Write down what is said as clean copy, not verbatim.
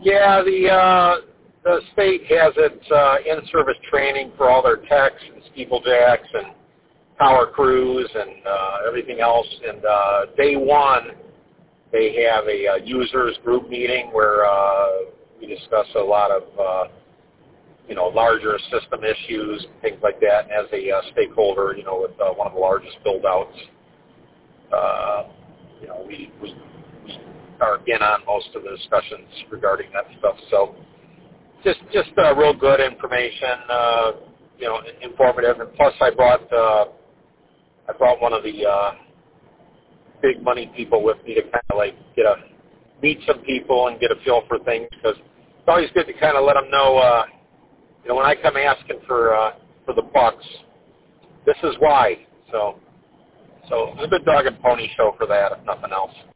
Yeah, the state has its in-service training for all their techs and steeplejacks and power crews and everything else. And day one, they have a users group meeting where we discuss a lot of larger system issues, things like that. And as a stakeholder, with one of the largest build-outs, we are in on most of the discussions regarding that stuff. So just real good information, informative. And plus, I brought one of the big money people with me to kind of meet some people and get a feel for things, because it's always good to kind of let them know, when I come asking for the bucks, this is why. So it was a good dog and pony show for that, if nothing else.